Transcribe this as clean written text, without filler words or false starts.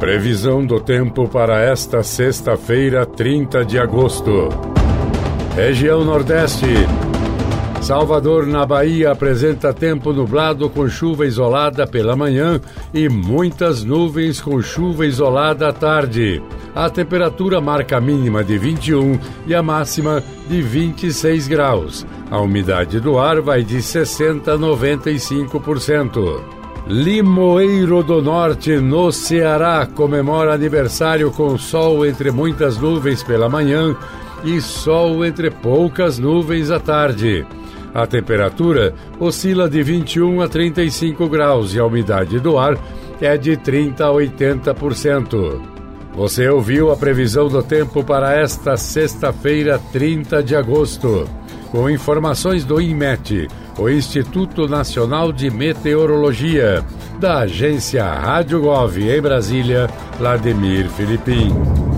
Previsão do tempo para esta sexta-feira, 30 de agosto. Região Nordeste. Salvador, na Bahia, apresenta tempo nublado com chuva isolada pela manhã e muitas nuvens com chuva isolada à tarde. A temperatura marca a mínima de 21 e a máxima de 26 graus. A umidade do ar vai de 60% a 95%. Limoeiro do Norte, no Ceará, comemora aniversário com sol entre muitas nuvens pela manhã e sol entre poucas nuvens à tarde. A temperatura oscila de 21 a 35 graus e a umidade do ar é de 30% a 80%. Você ouviu a previsão do tempo para esta sexta-feira, 30 de agosto. Com informações do INMET, o Instituto Nacional de Meteorologia, da agência Rádio Gov em Brasília, Vladimir Filipim.